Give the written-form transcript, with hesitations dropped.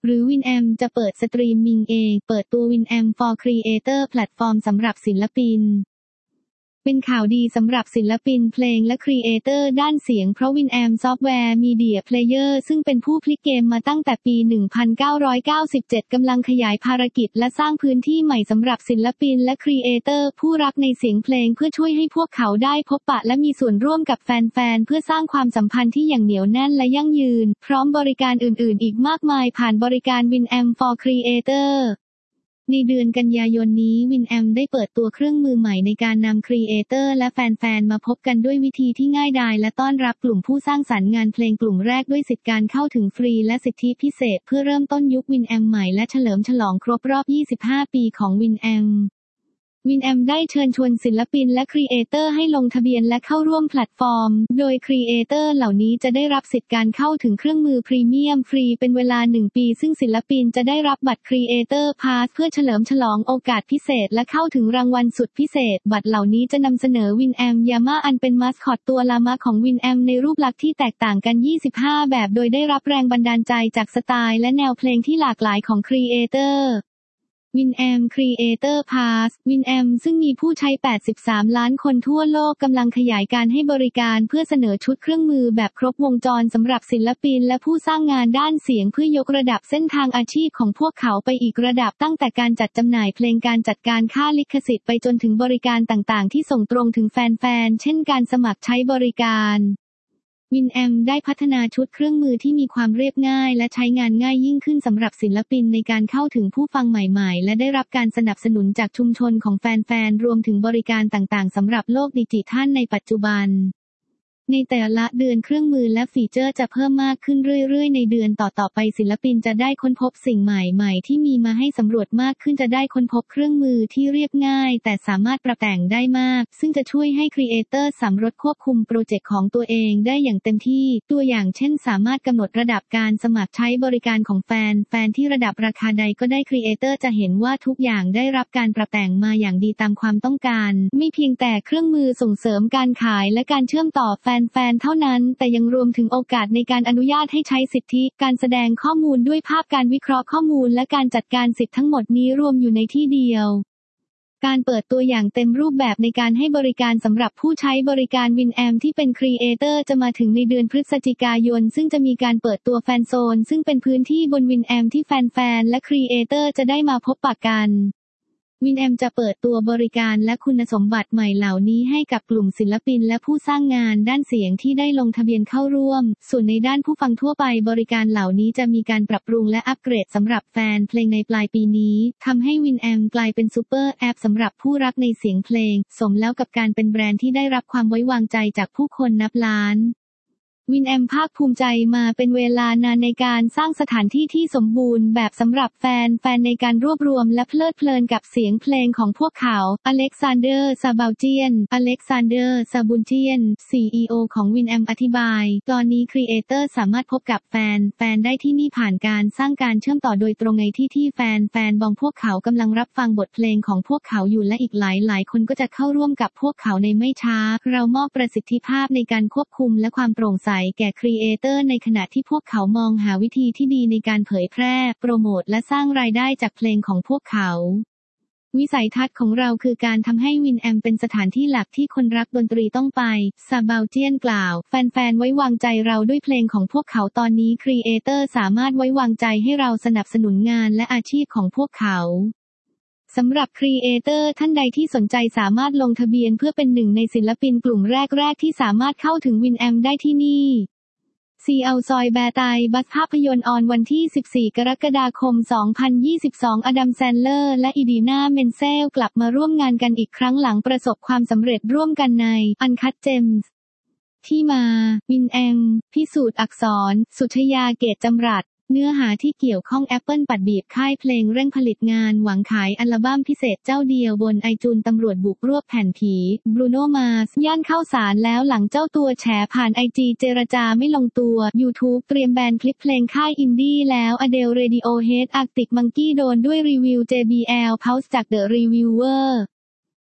หรือ Winamp จะเปิดสตรีมมิงเองเปิดตัว Winamp for Creator แพลตฟอร์มสำหรับศิลปินเป็นข่าวดีสำหรับศิลปินเพลงและครีเอเตอร์ด้านเสียงเพราะ Winamp Software Media Player ซึ่งเป็นผู้พลิกเกมมาตั้งแต่ปี 1997 กำลังขยายภารกิจและสร้างพื้นที่ใหม่สำหรับศิลปินและครีเอเตอร์ผู้รักในเสียงเพลงเพื่อช่วยให้พวกเขาได้พบปะและมีส่วนร่วมกับแฟนๆเพื่อสร้างความสัมพันธ์ที่อย่างเหนียวแน่นและยั่งยืนพร้อมบริการอื่นๆอีกมากมายผ่านบริการ Winamp for Creatorในเดือนกันยายนนี้ Winamp ได้เปิดตัวเครื่องมือใหม่ในการนำครีเอเตอร์และแฟนๆมาพบกันด้วยวิธีที่ง่ายดายและต้อนรับกลุ่มผู้สร้างสรรค์งานเพลงกลุ่มแรกด้วยสิทธิการเข้าถึงฟรีและสิทธิพิเศษเพื่อเริ่มต้นยุค Winamp ใหม่และเฉลิมฉลองครบรอบ 25 ปีของ Winamp Winamp ได้เชิญชวนศิลปินและครีเอเตอร์ให้ลงทะเบียนและเข้าร่วมแพลตฟอร์มโดยครีเอเตอร์เหล่านี้จะได้รับสิทธิการเข้าถึงเครื่องมือพรีเมียมฟรีเป็นเวลา 1 ปีซึ่งศิลปินจะได้รับบัตรครีเอเตอร์พาสเพื่อเฉลิมฉลองโอกาสพิเศษและเข้าถึงรางวัลสุดพิเศษบัตรเหล่านี้จะนำเสนอ Winamp Yama อันเป็นมาสคอตตัวลามะของ Winamp ในรูปลักษณ์ที่แตกต่างกัน 25 แบบโดยได้รับแรงบันดาลใจจากสไตล์และแนวเพลงที่หลากหลายของครีเอเตอร์Winamp Creator Pass Winamp ซึ่งมีผู้ใช้ 83 ล้านคนทั่วโลกกำลังขยายการให้บริการเพื่อเสนอชุดเครื่องมือแบบครบวงจรสำหรับศิลปินและผู้สร้างงานด้านเสียงเพื่อยกระดับเส้นทางอาชีพของพวกเขาไปอีกระดับตั้งแต่การจัดจำหน่ายเพลงการจัดการค่าลิขสิทธิ์ไปจนถึงบริการต่างๆที่ส่งตรงถึงแฟนๆเช่นการสมัครใช้บริการWinamp ได้พัฒนาชุดเครื่องมือที่มีความเรียบง่ายและใช้งานง่ายยิ่งขึ้นสำหรับศิลปินในการเข้าถึงผู้ฟังใหม่ๆและได้รับการสนับสนุนจากชุมชนของแฟนๆรวมถึงบริการต่างๆสำหรับโลกดิจิทัลในปัจจุบันในแต่ละเดือนเครื่องมือและฟีเจอร์จะเพิ่มมากขึ้นเรื่อยๆในเดือนต่อๆไปศิลปินจะได้ค้นพบสิ่งใหม่ๆที่มีมาให้สำรวจมากขึ้นจะได้ค้นพบเครื่องมือที่เรียบง่ายแต่สามารถปรับแต่งได้มากซึ่งจะช่วยให้ครีเอเตอร์สามารถควบคุมโปรเจกต์ของตัวเองได้อย่างเต็มที่ตัวอย่างเช่นสามารถกำหนดระดับการสมัครใช้บริการของแฟนที่ระดับราคาใดก็ได้ครีเอเตอร์จะเห็นว่าทุกอย่างได้รับการปรับแต่งมาอย่างดีตามความต้องการไม่เพียงแต่เครื่องมือส่งเสริมการขายและการเชื่อมต่อแฟนๆเท่านั้นแต่ยังรวมถึงโอกาสในการอนุญาตให้ใช้สิทธิการแสดงข้อมูลด้วยภาพการวิเคราะห์ข้อมูลและการจัดการสิทธิทั้งหมดนี้รวมอยู่ในที่เดียวการเปิดตัวอย่างเต็มรูปแบบในการให้บริการสำหรับผู้ใช้บริการ Winamp ที่เป็นครีเอเตอร์จะมาถึงในเดือนพฤศจิกายนซึ่งจะมีการเปิดตัวแฟนโซนซึ่งเป็นพื้นที่บน Winamp ที่แฟนๆและครีเอเตอร์จะได้มาพบปะกันWinamp จะเปิดตัวบริการและคุณสมบัติใหม่เหล่านี้ให้กับกลุ่มศิลปินและผู้สร้างงานด้านเสียงที่ได้ลงทะเบียนเข้าร่วมส่วนในด้านผู้ฟังทั่วไปบริการเหล่านี้จะมีการปรับปรุงและอัปเกรดสำหรับแฟนเพลงในปลายปีนี้ทำให้ Winamp กลายเป็นซูเปอร์แอปสำหรับผู้รักในเสียงเพลงสมแล้วกับการเป็นแบรนด์ที่ได้รับความไว้วางใจจากผู้คนนับล้านWinamp ภาคภูมิใจมาเป็นเวลานานในการสร้างสถานที่ที่สมบูรณ์แบบสำหรับแฟนในการรวบรวมและเพลิดเพลินกับเสียงเพลงของพวกเขาอเล็กซานเดอร์ ซาบาลเจียน CEO ของ Winamp อธิบายตอนนี้ครีเอเตอร์สามารถพบกับแฟนได้ที่นี่ผ่านการสร้างการเชื่อมต่อโดยตรงในที่แฟนบองพวกเขากำลังรับฟังบทเพลงของพวกเขาอยู่และอีกหลายคนก็จะเข้าร่วมกับพวกเขาในไม่ช้าเรามอบประสิทธิภาพในการควบคุมและความโปร่งใสแก่ครีเอเตอร์ในขณะที่พวกเขามองหาวิธีที่ดีในการเผยแพร่โปรโมทและสร้างรายได้จากเพลงของพวกเขาวิสัยทัศน์ของเราคือการทำให้ Winamp เป็นสถานที่หลักที่คนรักดนตรีต้องไปซาบาลเจียนกล่าวแฟนไว้วางใจเราด้วยเพลงของพวกเขาตอนนี้ครีเอเตอร์สามารถไว้วางใจให้เราสนับสนุนงานและอาชีพของพวกเขาสำหรับครีเอเตอร์ท่านใดที่สนใจสามารถลงทะเบียนเพื่อเป็นหนึ่งในศิลปินกลุ่มแรกที่สามารถเข้าถึง Winamp ได้ที่นี่ซีเอาซอยแบร์ไตบัสภาพยนตร์ออนวันที่ 14 กรกฎาคม 2022 อดัม แซนเลอร์และอีดีนา เมนเซลกลับมาร่วมงานกันอีกครั้งหลังประสบความสำเร็จร่วมกันใน Uncut Gems ที่มา Winamp พิสูจน์อักษร สุชยา เกตจำรัดเนื้อหาที่เกี่ยวข้อง Apple ปัดบีบค่ายเพลงเร่งผลิตงานหวังขายอัลบั้มพิเศษเจ้าเดียวบนiTunes ตำรวจบุกรวบแผ่นผีบรูโนมาร์สย่านเข้าศาลแล้วหลังเจ้าตัวแฉผ่าน IG เจรจาไม่ลงตัว YouTube เตรียมแบนคลิปเพลงค่ายอินดี้แล้ว Adele Radiohead Arctic Monkey โดนด้วยรีวิว JBL Pulse จาก The Reviewer